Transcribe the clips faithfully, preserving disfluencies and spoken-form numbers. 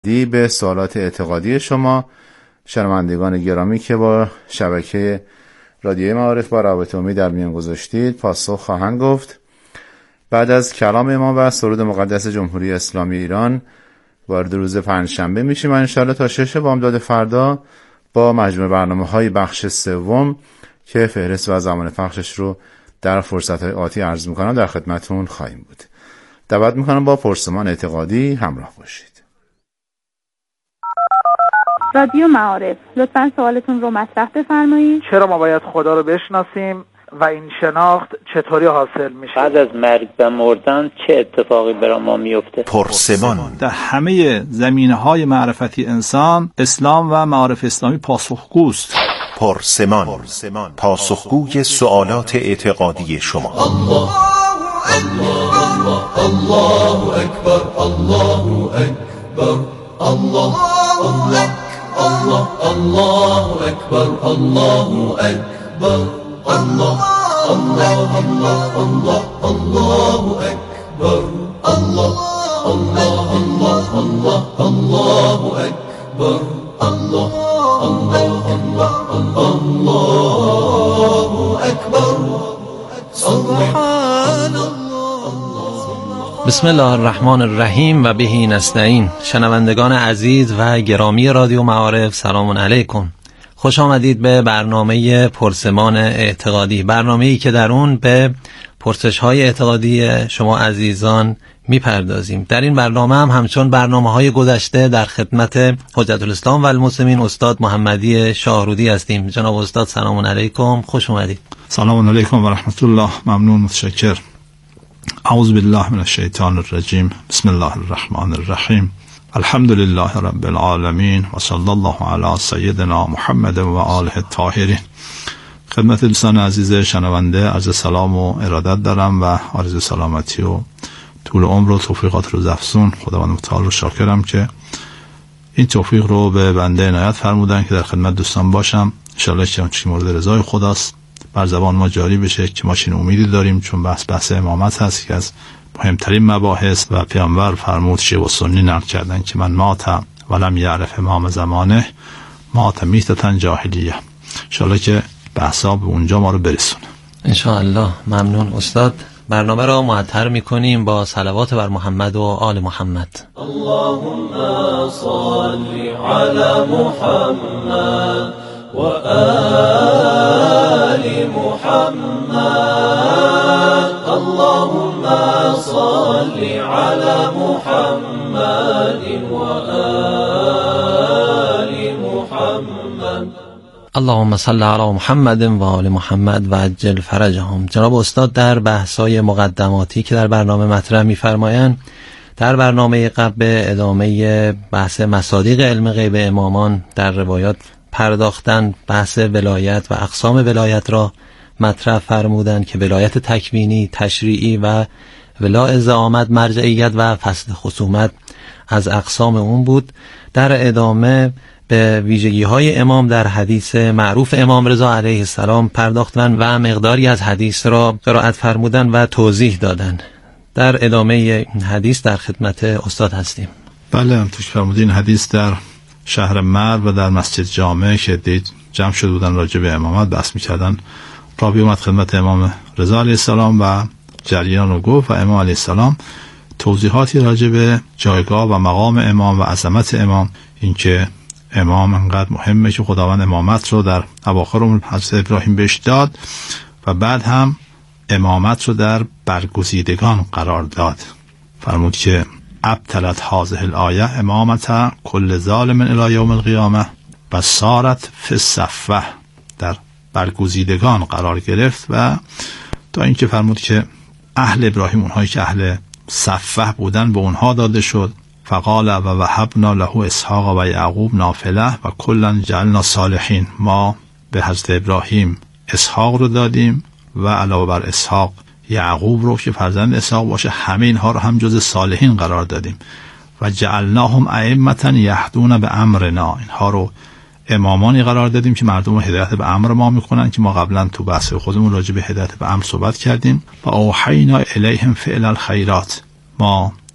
جدی به سوالات اعتقادی شما شنوندگان گرامی که با شبکه رادیوی معارف با روابط عمومی در میان گذاشتید پاسخ خواهند گفت. بعد از کلام امام و سرود مقدس جمهوری اسلامی ایران وارد روز پنجشنبه میشیم و انشالله تا شش بامداد فردا با مجموع برنامه‌های بخش سوم که فهرست و زمان پخشش رو در فرصت‌های آتی عرض می‌کنم در خدمتتون خواهیم بود. دعوت می‌کنم با پرسمان اعتقادی همراه باشید. رادیو معارف، لطفاً سوالتون رو مطرح بفرمایید. چرا ما باید خدا رو بشناسیم و این شناخت چطوری حاصل میشه؟ بعد از مرگ و مردن چه اتفاقی برای ما میفته؟ پرسمان. در همه زمینه‌های معرفتی انسان، اسلام و معارف اسلامی پاسخگوست. پرسمان. پاسخگوی سوالات اعتقادی شما. الله الله الله اکبر، الله اکبر، الله الله الله الله اکبر، الله اکبر، الله الله الله الله الله اکبر، الله الله الله الله الله اکبر، الله الله الله الله اکبر، سبحان الله. بسم الله الرحمن الرحیم و بهی نستعین. شنوندگان عزیز و گرامی رادیو معارف، سلام علیکم. خوش آمدید به برنامه پرسمان اعتقادی، برنامه‌ای که در اون به پرسش‌های اعتقادی شما عزیزان میپردازیم. در این برنامه هم همچون برنامه‌های گذشته در خدمت حجت الاسلام و المسلمین استاد محمدی شاهرودی هستیم. جناب استاد سلام علیکم، خوش اومدید. سلام علیکم و رحمت الله. ممنون، متشکر. اعوذ بالله من الشیطان الرجیم. بسم الله الرحمن الرحیم. الحمد لله رب العالمین و صلی الله علی سیدنا محمد و آله الطاهرین. خدمت دوستان عزیز شنونده عرض سلام و ارادت دارم و آرزوی سلامتی و طول عمر و توفیقات روز افزون. خداوند متعال رو شاکرم که این توفیق رو به بنده عنایت فرمودن که در خدمت دوستان باشم. ان شاء الله که مورد رضای خداست بر زبان ما جاری بشه که ما چنین امیدی داریم، چون بحث بحث امامت هست که از مهمترین مباحث و پیامبر فرمود شیعه و سنی نقل کردن که من مات ولم یعرف امام زمانه مات میتة جاهلیه. ان شاء الله که بحثا به اونجا ما رو برسونه. ان شاء الله. ممنون استاد. برنامه را معطر می‌کنیم با صلوات بر محمد و آل محمد. اللهم صل علی محمد و آل محمد. اللهم صل علی محمد و آل محمد. اللهم صل علی محمد و آل محمد و عجل فرجهم. جناب استاد در بحث‌های مقدماتی که در برنامه مطرح می‌فرمایند، در برنامه قبل به ادامه بحث مصادیق علم غیب امامان در روایات پرداختن، بحث ولایت و اقسام ولایت را مطرح فرمودند که ولایت تکوینی، تشریعی و ولاء زعامت، مرجعیت و فصل خصومت از اقسام اون بود. در ادامه به ویژگی‌های امام در حدیث معروف امام رضا علیه السلام پرداختن و مقداری از حدیث را قرائت فرمودن و توضیح دادن. در ادامه این حدیث در خدمت استاد هستیم. بله، توش فرمودین حدیث در شهر مرو و در مسجد جامع که دید جمع شده بودن راجع به امامت بحث می‌کردن. راوی اومد خدمت امام رضا علیه السلام و جریان رو گفت و امام علیه السلام توضیحاتی راجع به جایگاه و مقام امام و عظمت امام، اینکه امام انقدر مهمه که خداوند امامت رو در اواخر عمر حضرت ابراهیم بهش داد و بعد هم امامت رو در برگزیدگان قرار داد. فرمود که ابطلت هذه الآیه امامت کل ظالم الی یوم القیامه و صارت فی الصفوه، در برگزیدگان قرار گرفت و تا اینکه فرمود که اهل ابراهیم، اونهایی که اهل صفوه بودن، به اونها داده شد. فقال و وهبنا له اسحاق و یعقوب نافله و کلا جعلنا صالحین. ما به حضرت ابراهیم اسحاق رو دادیم و علاوه بر اسحاق یعقوب رو که فرزند اسحاق باشه، همه اینها رو هم جز صالحین قرار دادیم. و جعلناهم ائمة یهدون به امرنا، اینها رو امامانی قرار دادیم که مردم رو هدایت به امر ما میکنن، که ما قبلا تو بحث خودمون راجع به هدایت به امر صحبت کردیم. و اوحینا الیهم فعل الخیرات، ما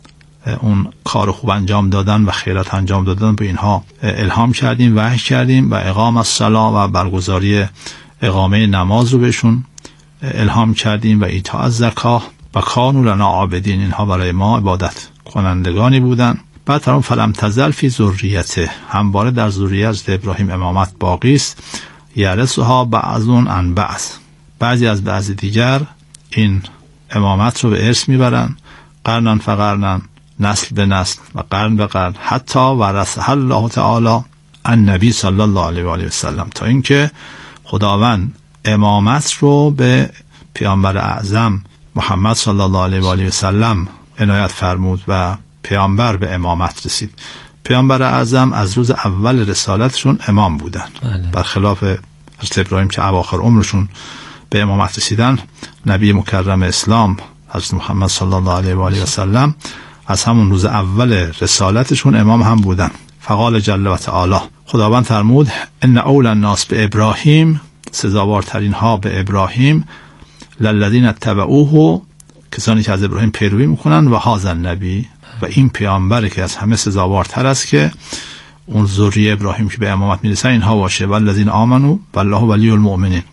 اون کار خوب انجام دادن و خیرات انجام دادن به اینها الهام کردیم، وحی کردیم و اقام الصلاة و برگزاری اقامه نماز رو بهشون الهام کردیم و ایتاء الزکاه و کانوا لنا عابدین، اینها برای ما عبادت کنندگانی بودن. بعد فرمود فلم تزل فی ذریته، همواره در ذریه از ابراهیم امامت باقی است، یرثها بعضون عن بعض، بعضی از بعض دیگر این امامت رو به ارث میبرن، قرنن فقرنن، نسل به نسل و قرن به قرن، حتی ورثها الله تعالی النبی صلی الله علیه و آله و سلم، تا اینکه خداوند امامت رو به پیامبر اعظم محمد صلی الله علیه و آله و سلم عنایت فرمود و پیامبر به امامت رسید. پیامبر اعظم از روز اول رسالتشون امام بودن، بله. برخلاف حضرت ابراهیم که اواخر عمرشون به امامت رسیدن، نبی مکرم اسلام حضرت محمد صلی الله علیه و آله و سلم از همون روز اول رسالتشون امام هم بودن. فقال جل و تعالی، خداوند فرمود ان اول الناس به ابراهیم، سزاوارترین ها به ابراهیم، للذین اتبعوه، کسانی که از ابراهیم پیروی میکنن، و هذا النبی، و این پیامبری که از همه سزاوارتر است که اون ذریه ابراهیم که به امامت میرسن اینها باشه، والذین آمنوا والله ولی المؤمنین،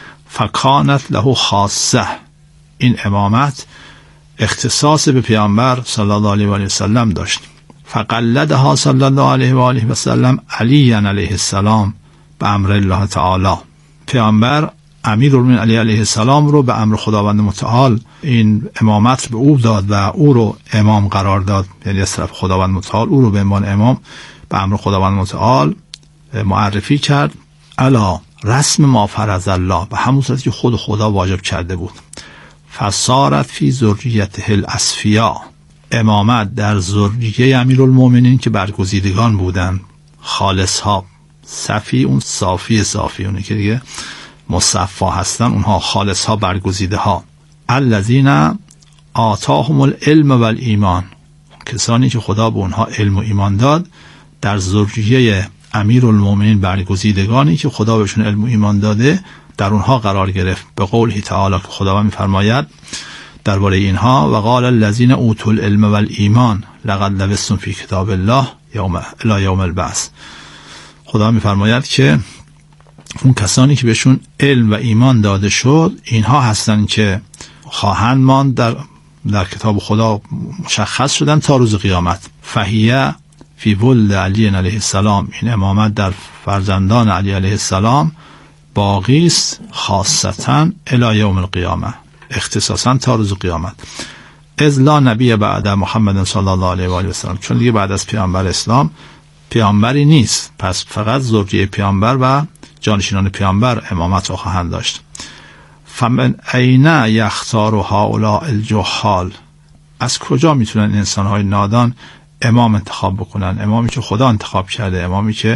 فکانت له خاصه، این امامت اختصاص به پیامبر صلی الله علیه و آله و سلم داشت. فقلدها صلی الله علیه و آله و سلم علی علیه السلام به امر الله تعالی، پیامبر امیرالمومنین علی علیه السلام رو به امر خداوند متعال این امامت به او داد و او رو امام قرار داد، یعنی از طرف خداوند متعال او رو به عنوان امام به امر خداوند متعال معرفی کرد، الا رسم ما فرض الله، به همون صورتی که خود خدا واجب کرده بود. فصارت فی ذریته الاسفیا، امامت در ذریه امیرالمومنین که برگزیدگان بودن، خالص ها، صفی اون صافی صافی اونی که دیگه مصفا هستن، اونها خالص ها، برگزیده ها، الذین آتاهم العلم والایمان، کسانی که خدا به اونها علم و ایمان داد، در ذریه امیرالمومنین برگزیدگانی که خدا بهشون علم و ایمان داده در اونها قرار گرفت. به قول تعالی که خداوند می‌فرماید درباره اینها، و قال الذین اوتوا العلم والایمان لقد لبثتم فی کتاب الله یوم الی یوم البعث، خدا می‌فرماید که اون کسانی که بهشون علم و ایمان داده شد اینها هستن که خواهند ماند در در کتاب خدا، مشخص شدن تا روز قیامت. فهیه فی ولد علی علیه السلام، این امامت در فرزندان علی علیه السلام باقی است، خاصتا الی یوم القیامه، اختصاصا تا روز قیامت. اذ لا نبی بعد محمد صلی الله علیه و آله و سلم، چون دیگه بعد از پیامبر اسلام پیامبری نیست، پس فقط ذریه پیامبر و جانشینان پیامبر امامت را خواهند داشت. فمن عین یختار هؤلاء الجهال، از کجا میتونن انسانهای نادان امام انتخاب بکنن؟ امامی که خدا انتخاب کرده، امامی که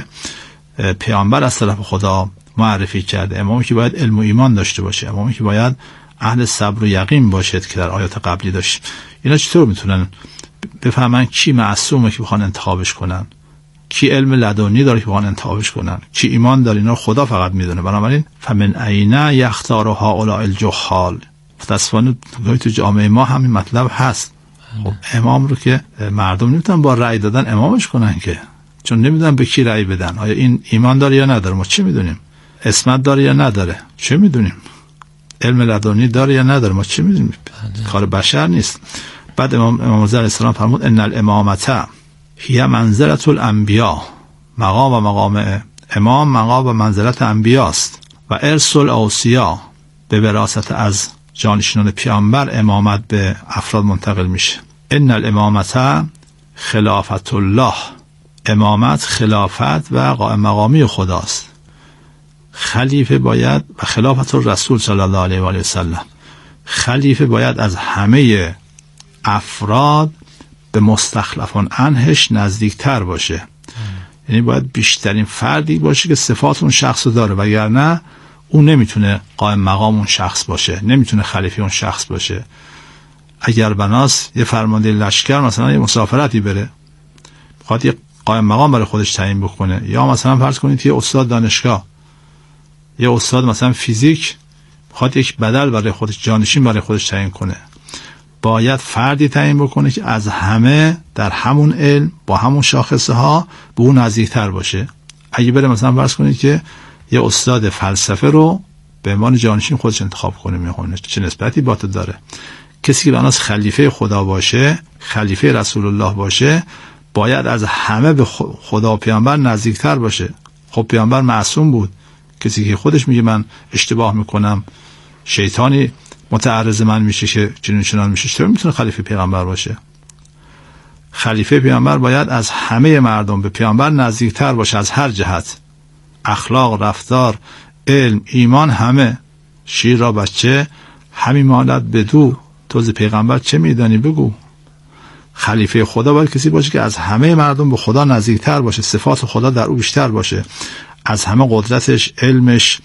پیامبر از طرف خدا معرفی کرده، امامی که باید علم و ایمان داشته باشه، امامی که باید اهل صبر و یقین باشد که در آیات قبلی داشت. اینا چطور میتونن بفهمن کی معصومه که بخوان انتخابش کنن، کی علم لدنی داره که بخوان انتخابش کنن، کی ایمان داره؟ اینا خدا فقط میدونه. بنابراین فمن عین یختار هؤلاء الجهال، متاسفانه تو جامعه ما همین مطلب هست. خب امام رو که مردم نمیتونن با رأی دادن امامش کنن که، چون نمیدونن به کی رأی بدن. آیا این ایمان داره یا نداره؟ ما چه میدونیم؟ عصمت داره یا نداره؟ چه میدونیم؟ علم لدنی داره یا نداره؟ ما چه میدونیم؟ کار بشر نیست. بعد امام امام علیه السلام فرمود ان الامامه هی منزلت الانبیاء، مقام و مقام امام مقام و منزلت انبیاست، و ارث الاوصیا، به وراثت از جانشینان پیامبر امامت به افراد منتقل میشه. ان الامامه خلافت الله، امامت خلافت و قائم مقامی خداست. خلیفه باید، و خلافت الرسول صلی الله علیه و آله و سلم، خلیفه باید از همه افراد به مستخلفان عنهش نزدیکتر باشه. یعنی باید بیشترین فردی باشه که صفات اون شخص رو داره، وگرنه اون نمیتونه قائم مقام اون شخص باشه، نمیتونه خلیفه اون شخص باشه. اگر بناس یه فرمانده لشکر مثلا یه مسافرتی بره، بخواد یه قائم مقام برای خودش تعیین بکنه، یا مثلا فرض کنید یه استاد دانشگاه، یه استاد مثلا فیزیک بخواد یک بدل برای خودش، جانشین برای خودش تعیین کنه، باید فردی تعیین بکنه که از همه در همون علم با همون شاخصه ها به اون نزدیکتر باشه. اگه بره مثلا فرض کنید که یه استاد فلسفه رو به عنوان جانشین خودش انتخاب کنه، میخونه چه نسبتی با تو داره. کسی که به ناس خلیفه خدا باشه، خلیفه رسول الله باشه، باید از همه به خدا و پیامبر نزدیکتر باشه. خب پیامبر معصوم بود. کسی که خودش میگه من اشتباه میکنم، شیطانی متعرض من میشه که چنین چنان میشه، چطور میتونه خلیفه پیامبر باشه؟ خلیفه پیامبر باید از همه مردم به پیامبر نزدیکتر باشه از هر جهت، اخلاق، رفتار، علم، ایمان، همه. شیر را بچه همین مالت بدو، تو از پیغمبر چه میدانی بگو. خلیفه خدا باید کسی باشه که از همه مردم به خدا نزدیکتر باشه، صفات خدا در او بیشتر باشه، از همه قدرتش، علمش،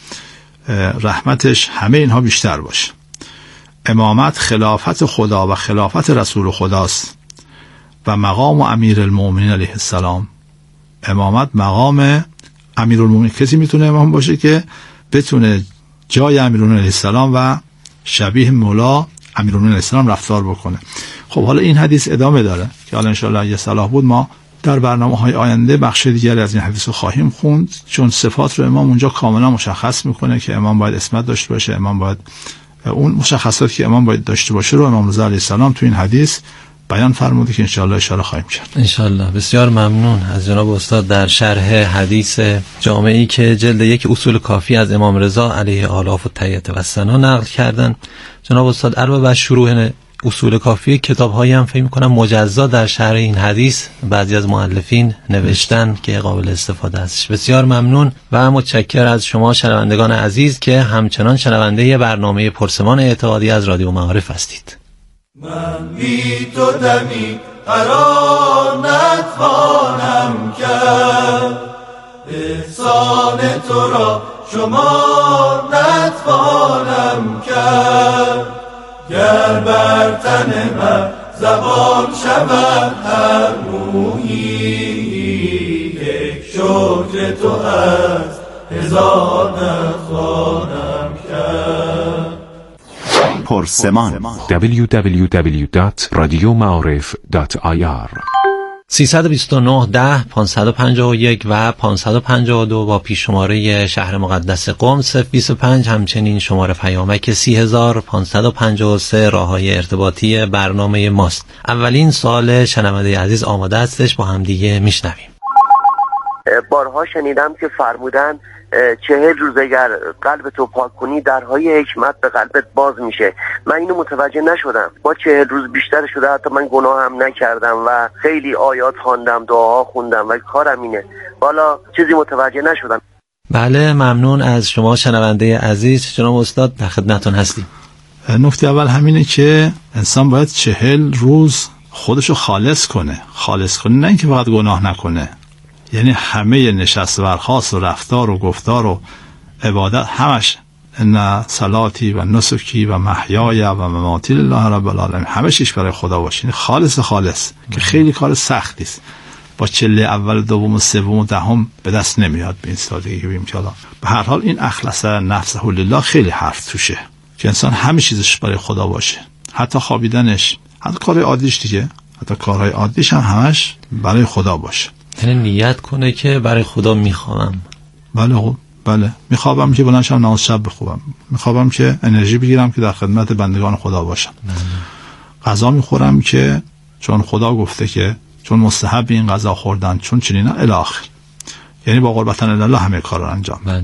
رحمتش، همه اینها بیشتر باشه. امامت خلافت خدا و خلافت رسول خداست و مقام امیر المؤمنین علیه السلام. امامت مقام امیر المؤمنین. کسی میتونه امام باشه که بتونه جای امیر المؤمنین علیه السلام و شبیه مولا امیر المؤمنین علیه السلام رفتار بکنه. خب حالا این حدیث ادامه داره که حالا انشاءالله اگه صلاح بود ما در برنامه‌های آینده بخش دیگری از این حدیث رو خواهیم خوند، چون صفات رو امام اونجا کاملا مشخص میکنه که امام باید عصمت داشته باشه، امام باید اون مشخصاتی که امام باید داشته باشه رو امام رضا علیه السلام تو این حدیث بیان فرموده که انشاءالله اشاره خواهیم کرد. انشاءالله. بسیار ممنون از جناب استاد در شرح حدیث جامعی که جلد یک اصول کافی از امام رضا علیه آلاف و تحیت و ثنا نقل کردن. جناب استاد علاوه بر شروح اصول کافی کتاب‌هایی هم فکر می‌کنم مجزا در شرح این حدیث بعضی از مؤلفین نوشتن که قابل استفاده است. بسیار ممنون و متشکر از شما شنوندگان عزیز که همچنان شنونده برنامه پرسمان اعتقادی از رادیو معارف هستید. من بی تو دمی قرار نتوانم کرد، احسان تو را شمار نتوانم کرد. گر بر تن من زبان شود هر مویی، یک شکر تو از هزار نتوانم کرد. پرسمان دبلیو دبلیو دبلیو دات رادیو معارف دات آی آر سیصد و بیست و نه ده پانصد و پنجاه و یک و پانصد و پنجاه و دو با پیش شماره شهر مقدس قم صفر بیست و پنج، همچنین شماره پیامک سی هزار پانصد و پنجاه و سه راههای ارتباطی برنامه ماست. اولین سوال شنونده عزیز آماده هستش، با هم دیگه میشنویم. بارها شنیدم که فرمودن چهل روز اگر قلب تو پاک کنی درهای حکمت به قلبت باز میشه. من اینو متوجه نشدم. با چهل روز بیشتر شده حتی من گناه هم نکردم و خیلی آیات خواندم، دعاها خوندم و کارم اینه، والا چیزی متوجه نشدم. بله ممنون از شما شنونده عزیز. جناب استاد در خدمتتون هستیم. نکته اول همینه که انسان باید چهل روز خودشو خالص کنه. خالص کنه نه اینکه فقط گناه نکنه، یعنی همه نشست و برخاست و رفتار و گفتار و عبادت همش ان صلاتی و نسکی و محیای و مماتی لله رب العالمین، همه چیش برای خدا باشه، یعنی خالص خالص که خیلی کار سختی است. با چله اول، دوم و سوم و دهم به دست نمیاد به این سادگی. ببینیم که حالا به هر حال این اخلص نفسه لله خیلی حرف توشه که انسان همه چیزش برای خدا باشه، حتی خوابیدنش، حتی کارهای عادیش دیگه، حتی کارهای عادیش هم همش برای خدا باشه. یعنی نیت کنه که برای خدا میخوام. بله خب بله میخوابم که بلند شم نماز شب بخونم، میخوابم که انرژی بگیرم که در خدمت بندگان خدا باشم. غذا میخورم که چون خدا گفته که چون مستحب این غذا خوردن، چون چنین الی آخر، یعنی با قربتن الله همه کار رو انجام. بله.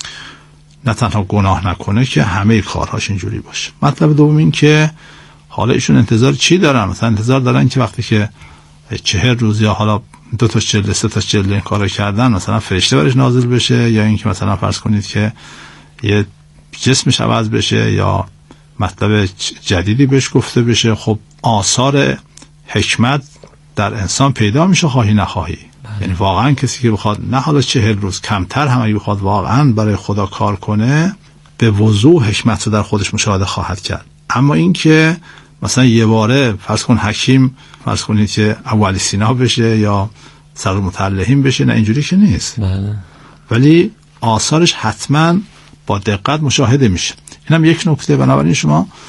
نه تنها گناه نکنه که همه کارهاش اینجوری باشه. مطلب دوم این که حالا ایشون انتظار چی دارن؟ مثلا انتظار دارن که وقتی که چهل روز یا حالا دو تا چهل سه تا چهل این کارو کردن مثلا فرشته برش نازل بشه، یا اینکه مثلا فرض کنید که یه جسمش عوض بشه یا مطلب جدیدی بهش گفته بشه. خب آثار حکمت در انسان پیدا میشه خواهی نخواهی. بله. یعنی واقعا کسی که بخواد نه حالا چهل روز، کمتر هم اگه بخواد واقعا برای خدا کار کنه، به وضوح حکمت رو در خودش مشاهده خواهد کرد. اما اینکه مثلا یه باره فرض کن حکیم فرض کنید که اولی سینا بشه یا سر متعلهین بشه، نه اینجوری که نیست. بله. ولی آثارش حتما با دقت مشاهده میشه. اینم یک نکته. بنابراین شما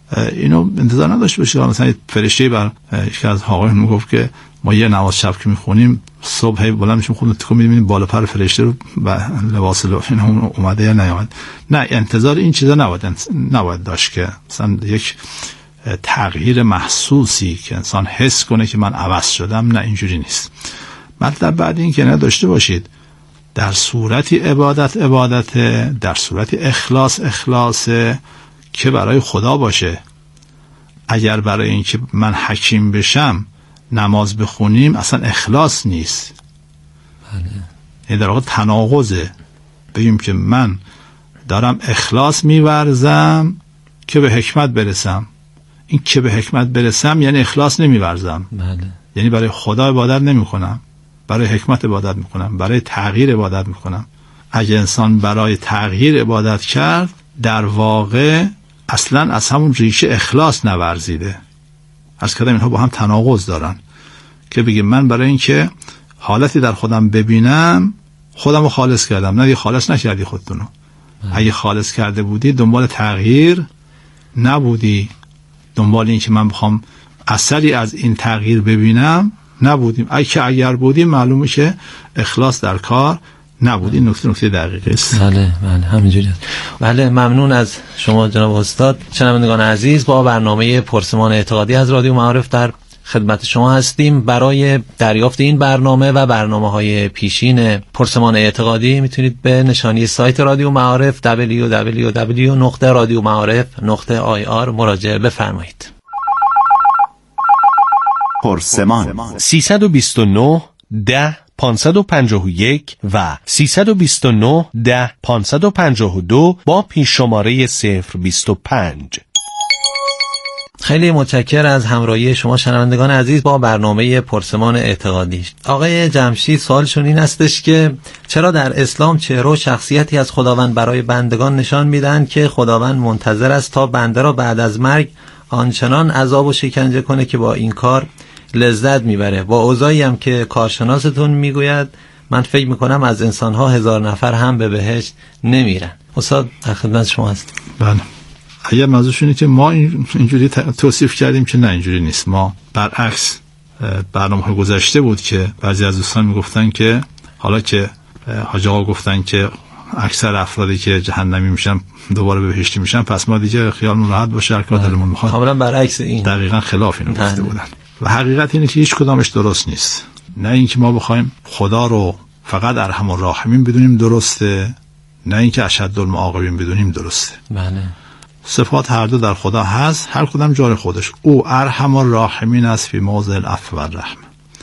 اینو انتظار نداشته باشید مثلا فرشته بر یکی از آقایون میگفت که ما یه نماز شب که میخونیم صبح بلند میشیم خودمون تکون میدیم بالا پر فرشته رو و لباس لوحین اومده یا نیامد. نه، انتظار این چیزا نباید نباید داشت که مثلا یک تغییر محسوسی که انسان حس کنه که من عوض شدم. نه، اینجوری نیست. مطلب بعد این که نداشته باشید در صورتی عبادت عبادت در صورتی اخلاص اخلاص که برای خدا باشه. اگر برای این که من حکیم بشم نماز بخونیم اصلا اخلاص نیست. بله. این در واقع تناقضه. بگیم که من دارم اخلاص میورزم که به حکمت برسم. این که به حکمت برسم یعنی اخلاص نمیورزم. بله. یعنی برای خدا عبادت نمی کنم، برای حکمت عبادت می کنم، برای تغییر عبادت می کنم. اگه انسان برای تغییر عبادت کرد در واقع اصلا از همون ریشه اخلاص نورزیده. از کدام اینها با هم تناقض دارن که بگیم من برای این که حالتی در خودم ببینم خودم رو خالص کردم. نه، خالص نکردی خودتونو. اگه خالص کرده بودی دنبال تغییر نبودی، دنبال این که من بخوام اثری از این تغییر ببینم نبودیم. اگه اگر بودیم معلومه که اخلاص در کار نبود. این نکته نکته دقیقه است. بله بله همینجوری است. بله، ممنون از شما جناب استاد. شنوندگان عزیز، با برنامه پرسمان اعتقادی از رادیو معارف در خدمت شما هستیم. برای دریافت این برنامه و برنامه‌های پیشین پرسمان اعتقادی میتونید به نشانی سایت رادیو معارف دبلیو دبلیو دبلیو نقطه رادیو معارف نقطه آی آر مراجعه بفرمایید. پرسمان سیصد و بیست و نه ده پانصد و پنجاه و یک و سیصد و بیست و نه ده پانصد و پنجاه و دو با پیش شماره صفر بیست و پنج. خیلی متشکر از همراهی شما شنوندگان عزیز با برنامه پرسمان اعتقادی. آقای جمشید، سوالشون این هستش که چرا در اسلام چهره و شخصیتی از خداوند برای بندگان نشان میدن که خداوند منتظر است تا بنده را بعد از مرگ آنچنان عذاب و شکنجه کنه که با این کار لذت میبره. با اوضاعی هم که کارشناستون میگوید من فکر میکنم از انسانها هزار نفر هم به بهشت نمیرن. استاد در خدمت شما هست. بله، اگر موضوعش اینه که ما اینجوری توصیف کردیم که نه، اینجوری نیست. ما برعکس برنامه گذشته بود که بعضی از دوستان میگفتن که حالا که حاج آقا گفتن که اکثر افرادی که جهنمی میشن دوباره به بهشتی میشن، پس ما دیگه خیالمون راحت باشه هر کار دلمون میخواد. کاملا برعکس این، دقیقاً خلاف اینو گفته بودن. و حقیقت اینه که هیچ کدامش درست نیست. نه اینکه ما بخوایم خدا رو فقط ارحم الراحمین بدونیم درسته، نه اینکه اشد المعاقبین بدونیم درسته. بله. صفات هر دو در خدا هست، هر کدام جای خودش. او ارحم الراحمین است فی موضع العفو و الرحمه.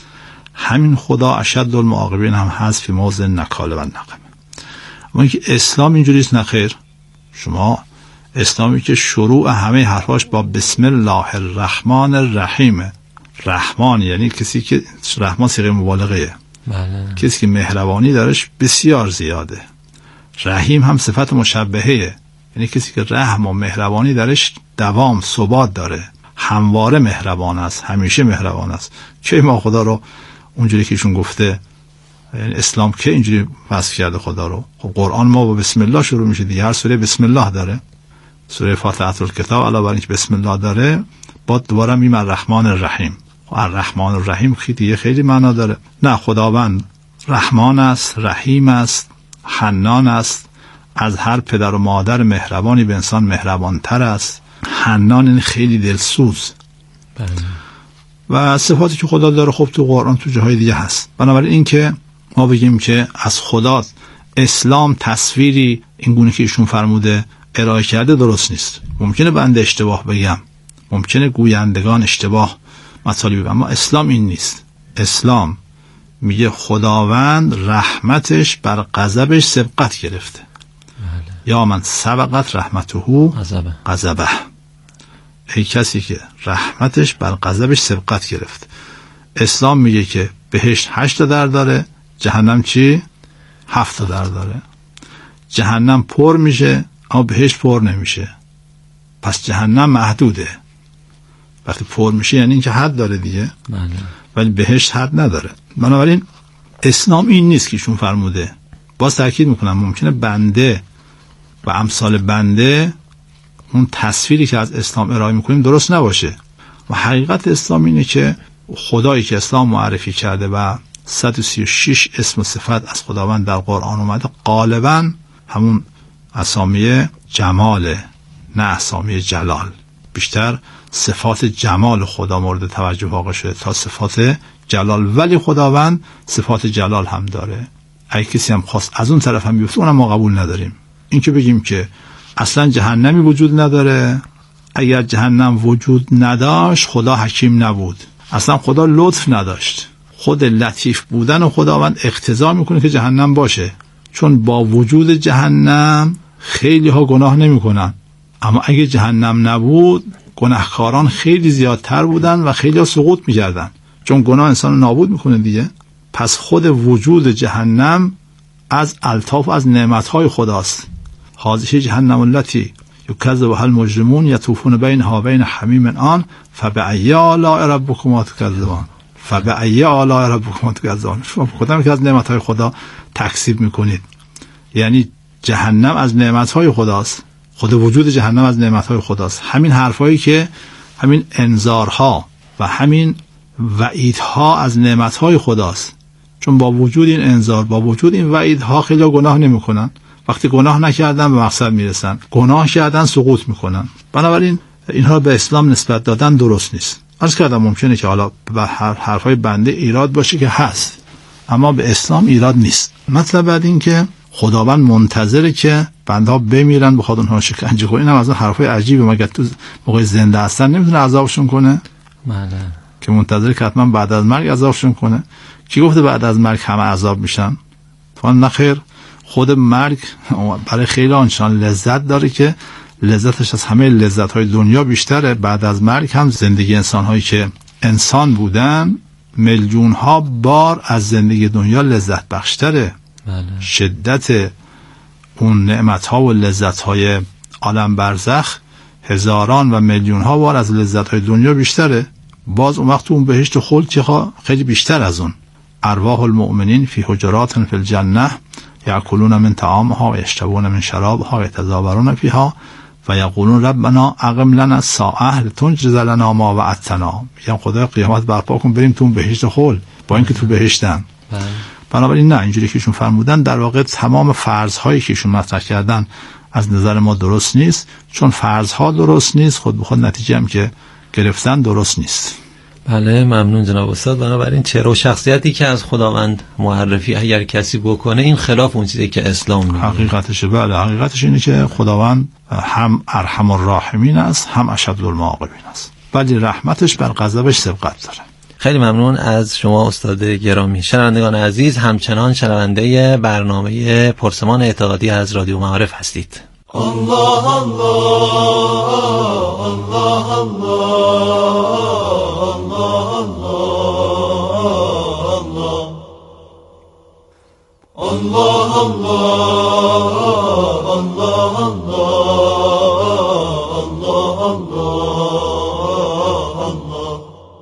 همین خدا اشد المعاقبین هم هست فی موضع النکاله و النقمه. اما اینکه اسلام اینجوریست، نه خیر. شما اسلامی که شروع همه حرفاش با بسم الله الرحمن الرحیم. رحمان یعنی کسی که رحمان صیغه مبالغه. بله. کسی که مهربانی درش بسیار زیاده. رحیم هم صفت مشبهه، یعنی کسی که رحم و مهربانی درش دوام ثبات داره، همواره مهربان است، همیشه مهربان است. که ما خدا رو اونجوری که ایشون گفته، یعنی اسلام که اینجوری وصف کرده خدا رو. خب قرآن ما با بسم الله شروع میشه دیگه. هر سوره بسم الله داره. سوره فاتحه الکتاب علاوه بر اینکه بسم الله داره، با دوباره میگیم الرحمن الرحیم. الرحمن الرحیم خیلی خیلی معنا داره. نه، خداوند رحمان است، رحیم است، حنان است. از هر پدر و مادر مهربانی به انسان مهربانتر است. حنان این خیلی دلسوز. بله. و صفاتی که خدا داره خب تو قرآن تو جاهای دیگه هست. بنابراین این که ما بگیم که از خدا اسلام تصویری این گونه که ایشون فرموده ارائه کرده درست نیست. ممکنه بنده اشتباه بگم، ممکنه گویندگان اشتباه مطالبی بگم، اما اسلام این نیست. اسلام میگه خداوند رحمتش بر غضبش سبقت گرفته. بله. یا من سبقت رحمته غضبه. ای کسی که رحمتش بر غضبش سبقت گرفت. اسلام میگه که بهشت هشت در داره، جهنم چی؟ هفت در داره. جهنم پر میشه اما بهشت پر نمیشه. پس جهنم محدوده. وقتی پر میشه یعنی اینکه حد داره دیگه. بله. ولی بهشت حد نداره. بنابراین اسلام این نیست که ایشون فرموده. باز تاکید میکنم ممکنه بنده و امثال بنده اون تصویری که از اسلام ارائه میکنیم درست نباشه. و حقیقت اسلام اینه که خدایی که اسلام معرفی کرده و صد و سی و شش اسم و صفت از خداوند در قرآن اومده غالباً همون اسامی جماله، نه اسامی جلال. بیشتر صفات جمال خدا مورد توجه واقع شده تا صفات جلال، ولی خداوند صفات جلال هم داره. اگه کسی هم خواست از اون طرف هم بیفته اونم ما قبول نداریم. این که بگیم که اصلا جهنمی وجود نداره، اگر جهنم وجود نداشت خدا حکیم نبود، اصلا خدا لطف نداشت. خود لطیف بودن و خداوند اقتضا میکنه که جهنم باشه، چون با وجود جهنم خیلی ها گناه نمی کنن. اما اگه جهنم نبود گناهکاران خیلی زیادتر بودن و خیلی ها سقوط می کردن، چون گناه انسان رو نابود میکنه دیگه. پس خود وجود جهنم از الطاف، از نعمتهای خداست. هذه جهنم التي یکذبها المجرمون یطوفون بینها بین حمیم آن فبأی آلاء ربکما تکذبان. فبأی آلاء ربکما تکذبان. شما کدام که از نعمتهای خدا تکذیب میکنید؟ یعنی جهنم از نعمتهای خداست، خود وجود جهنم از نعمتهای خداست. همین حرفایی که همین انذارها و همین وعیدها از نعمتهای خداست، چون با وجود این انذار، با وجود این وعیدها خیلی گناه نمیکنن. وقتی گناه نکردن به مقصد میرسن، گناه کردن سقوط میکنن. بنابراین اینها به اسلام نسبت دادن درست نیست. عرض کردم ممکنه که حالا به حرفای بنده ایراد باشه که هست، اما به اسلام ایراد نیست. مطلب بعد این که خداوند منتظره که بنده ها بمیرن بخواد اونها شکنجه کنه. اینم از اون حرفای عجیبه. مگه تو موقع زنده هستن نمیتونه عذابشون کنه؟ بله. که منتظره که حتما بعد از مرگ عذابشون کنه. کی گفته بعد از مرگ همه عذاب میشن؟ تو نخیر، خود مرگ برای خیلی آنچنان لذت داره که لذتش از همه لذت‌های دنیا بیشتره. بعد از مرگ هم زندگی انسان‌هایی که انسان بودن میلیون‌ها بار از زندگی دنیا لذت بخشتره. بله. شدت اون نعمت‌ها و لذت‌های عالم برزخ هزاران و میلیون‌ها بار از لذت‌های دنیا بیشتره. باز اون وقت اون بهشت خلد که خیلی بیشتر از اون. ارواح المؤمنین فی حجرات فی الجنه یأکلون من طعامها و یشربون من شرابها و یتزاورون فیها و یقولون ربنا اقم لنا الساعه لتنجز لنا ما وعدتنا. میگن خدا قیامت برپا کن بریم تو بهشت خلد، با اینکه تو بهشتن. بنابراین نه، اینجوری که ایشون فرمودن در واقع تمام فرض‌هایی که ایشون مطرح کردن از نظر ما درست نیست، چون فرض‌ها درست نیست، خود به خود نتیجه هم که گرفتن درست نیست. بله ممنون جناب استاد. بنابراین چهره و شخصیتی که از خداوند معرفی اگر کسی بکنه این خلاف اون چیزی که اسلام میگه. حقیقتشه. بله حقیقتش اینه که خداوند هم ارحم الراحمین است هم اشد المعاقبین است، ولی رحمتش بر غضبش سبقت داره. خیلی ممنون از شما استاد گرامی. شنوندگان عزیز، همچنان شنونده برنامه پرسمان اعتقادی از رادیو معارف هستید. الله الله الله الله الله الله.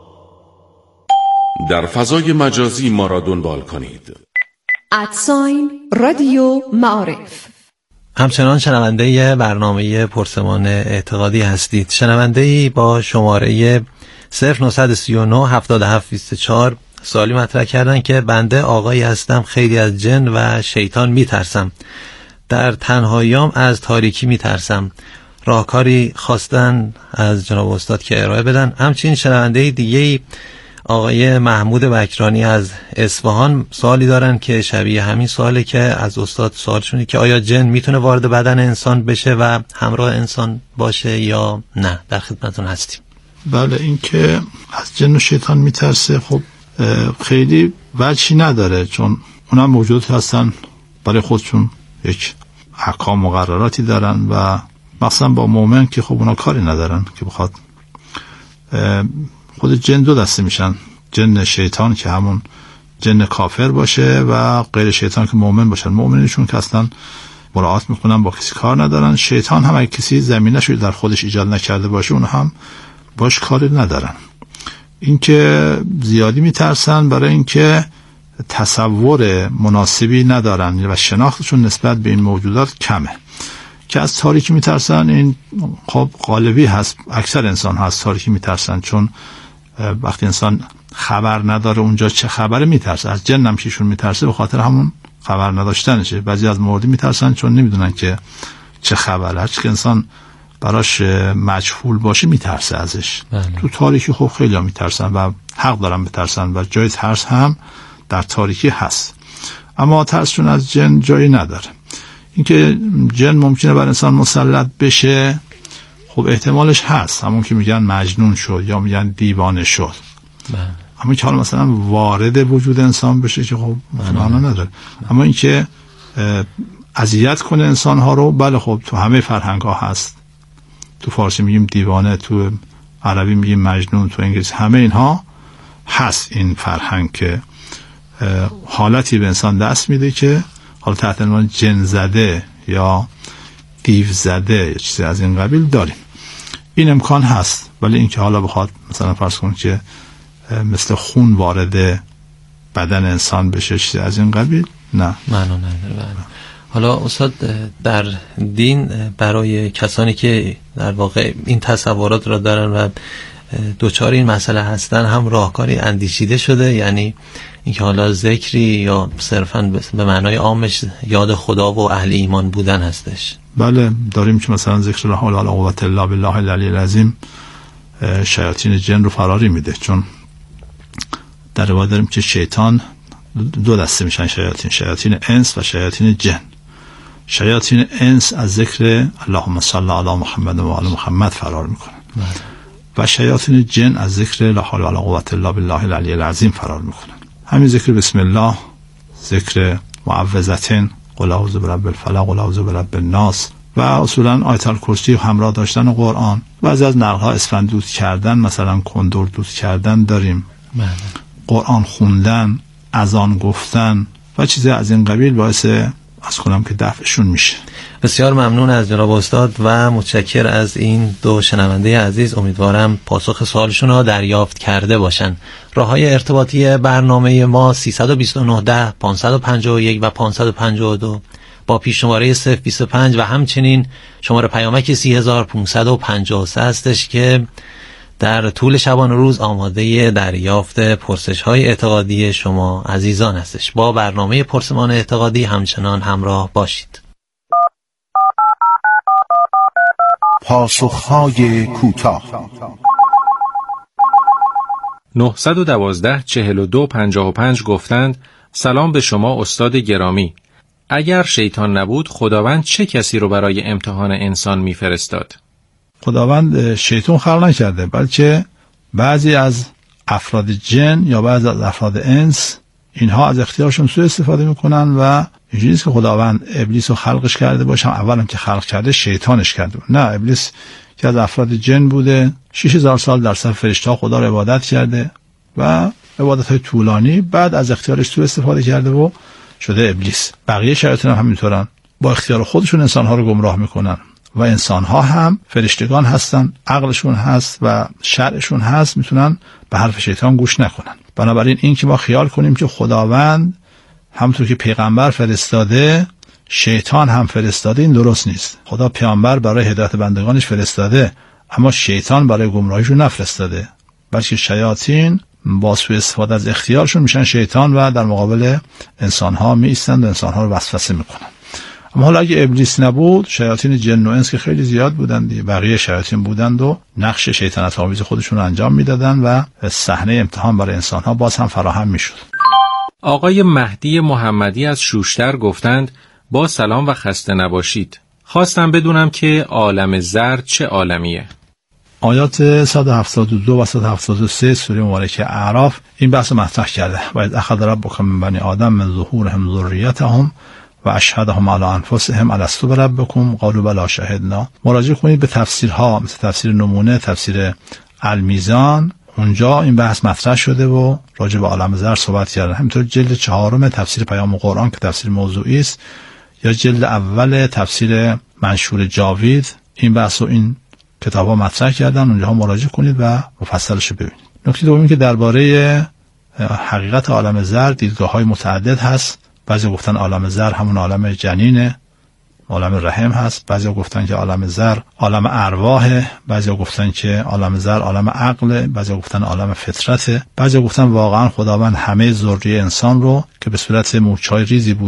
در فضای مجازی ما را دنبال کنید. ادساین رادیو معارف. همچنان شنونده برنامه پرسمان اعتقادی هستید. شنونده‌ای با شماره صفر نه سه نه هفتاد و هفت بیست و چهار سوالی مطرح کردن که بنده آقایی هستم، خیلی از جن و شیطان میترسم، در تنهاییام از تاریکی میترسم. راهکاری خواستن از جناب استاد که ارائه بدن. همچنین شنونده دیگه آقای محمود بکرانی از اصفهان سوالی دارن که شبیه همین سواله که از استاد سوالشونه که آیا جن میتونه وارد بدن انسان بشه و همراه انسان باشه یا نه؟ در خدمتتون هستیم. بله، این که از جن و شیطان میترسه خب خیلی وجهی نداره، چون اونا موجود هستن برای خودشون یک احکام مقرراتی دارن و مثلا با مؤمن که خب اونا کاری ندارن که بخواد. خود جن دو دسته میشن، جن شیطان که همون جن کافر باشه و غیر شیطان که مؤمن باشن. مؤمنینشون که اصلا مراعات میکنن، با کسی کار ندارن. شیطان هم اگه کسی زمینش رو در خودش ایجاد نکرده باشه اون هم باش کاری ندارن. این که زیادی میترسن برای اینکه تصور مناسبی ندارن و شناختشون نسبت به این موجودات کمه. که از تاریکی میترسن، این خب غالبی هست، اکثر انسان ها از تاریکی میترسن، چون وقتی انسان خبر نداره اونجا چه خبره میترسه. از جن هم کیشون میترسه به خاطر همون خبر نداشتنشه. بعضی از مردی میترسن چون نمیدونن که چه خبره. هرچی که انسان براش مجهول باشه میترسه ازش. بله. تو تاریکی خب خیلی ها میترسن و حق دارن بترسن و جای ترس هم در تاریکی هست، اما ترسشون از جن جایی نداره. اینکه جن ممکنه بر انسان مسلط بشه خب احتمالش هست، همون که میگن مجنون شد یا میگن دیوانه شد. بله. اما که حالا مثلا وارد وجود انسان بشه که خب معنا نداره. اما اینکه اذیت کنه انسان ها رو، بله خب تو همه فرهنگ ها هست. تو فارسی میگیم دیوانه، تو عربی میگیم مجنون، تو انگلیسی، همه اینها هست. این فرهنگ که حالتی به انسان دست میده که حالا تحت عنوان جن زده یا دیو زده یا چیزی از این قبیل داریم. این امکان هست، ولی اینکه حالا بخواد مثلا فرض کنید که مثل خون وارد بدن انسان بشه چیزی از این قبیل، نه، معنا نداره. حالا استاد، در دین برای کسانی که در واقع این تصورات را دارن و دوچار این مسئله هستن هم راهکاری اندیشیده شده؟ یعنی اینکه حالا ذکری یا صرفاً به معنای عامش یاد خدا و اهل ایمان بودن هستش؟ بله، داریم که مثلا ذکر لا حول ولا قوة الا بالله العلی العظیم شیاطین جن رو فراری میده، چون در روایت داریم که شیطان دو دسته میشن، شیاطین شیاطین انس و شیاطین جن. شیاطین انس از ذکر اللهم صل علی محمد و آل محمد فرار میکنن و شیاطین جن از ذکر لا حول ولا قوة الا بالله العلی العظیم فرار میکنن. همین ذکر بسم الله، ذکر معوذتین، قل اعوذ برب الفلق، قل اعوذ برب الناس و اصولا آیت الکرسی همراه داشتن قرآن و از از نقل‌ها اسفند دود کردن، مثلا کندور دود کردن داریم. بله. قرآن خوندن، اذان گفتن و چیزی از این قبیل باعث از کنم که دفعشون میشه. بسیار ممنون از جناب استاد و متشکر از این دو شنونده عزیز. امیدوارم پاسخ سوالشون رو دریافت کرده باشن. راههای ارتباطی برنامه ما سیصد و بیست و نه ده پانصد و پنجاه و یک و پانصد و پنجاه و دو با پیش شماره صفر بیست و پنج و همچنین شماره پیامک سی هزار و پانصد و پنجاه و سه هستش که در طول شبان روز آماده دریافت پرسش های اعتقادی شما عزیزان هستش. با برنامه پرسمان اعتقادی همچنان همراه باشید. پاسخهای کوتاه. نهصد و دوازده چهل و دو پنجاه و پنج گفتند: سلام به شما استاد گرامی. اگر شیطان نبود خداوند چه کسی رو برای امتحان انسان میفرستاد؟ خداوند شیطان خلق نکرده، بلکه بعضی از افراد جن یا بعضی از افراد انس اینها از اختیارشون سوء استفاده میکنن و اینجوری نیست که خداوند ابلیس رو خلقش کرده باشه، اولم که خلق کرده شیطانش کرده. نه، ابلیس که از افراد جن بوده، شش هزار سال در صف فرشته‌ها خدا رو عبادت کرده و عبادت‌های طولانی، بعد از اختیارش سوء استفاده کرده و شده ابلیس. بقیه شیاطین هم همینطورن، با اختیار خودشون انسان‌ها رو گمراه میکنن و انسان‌ها هم فرشتگان هستن، عقلشون هست و شرعشون هست، میتونن به حرف شیطان گوش نکنن. بنابراین این که ما خیال کنیم که خداوند همونطور که پیغمبر فرستاده شیطان هم فرستاده، این درست نیست. خدا پیامبر برای هدایت بندگانش فرستاده، اما شیطان برای گمراهیشون نفرستاده، بلکه شیاطین با سوء استفاده از اختیارشون میشن شیطان و در مقابل انسان‌ها می ایستند و انسان‌ها رو وسوسه میکنن. اما حالا اگه ابلیس نبود، شیاطین جن و انس که خیلی زیاد بودند، بقیه شیاطین بودند و نقش شیطنت آمیز خودشون رو انجام میدادن و صحنه امتحان برای انسان‌ها باز هم فراهم میشد. آقای مهدی محمدی از شوشتر گفتند: با سلام و خسته نباشید. خواستم بدونم که عالم زر چه عالمیه؟ آیات صد و هفتاد و دو و صد و هفتاد و سه سوره مبارکه اعراف این بحث مطرح کرده. و اذ اخذ ربک من بنی آدم من ظهورهم ذریتهم و اشهدهم علی انفسهم الستو بربکم قالوا بلی شهدنا. مراجعه کنید به تفسیرها مثل تفسیر نمونه، تفسیر المیزان، اونجا این بحث مطرح شده و راجع به عالم زر صحبت کردن. همینطور جلد چهارم تفسیر پیام قرآن که تفسیر موضوعی است، یا جلد اول تفسیر منشور جاوید، این بحث و این کتابا مطرح کردن. اونجا مراجعه کنید و مفصلش رو ببینید. نکته دومی که درباره حقیقت عالم زر دیدگاه‌های متعدد هست. بعضی گفتن عالم زر همون عالم جنینه، عالم رحم هست، بعضیا گفتن که عالم زر عالم ارواحه، بعضیا گفتن که عالم زر عالم عقله، بعضیا گفتن عالم فطرته، بعضیا گفتن واقعا خداوند همه ذریه انسان رو که به صورت مورچه‌های ریزی بود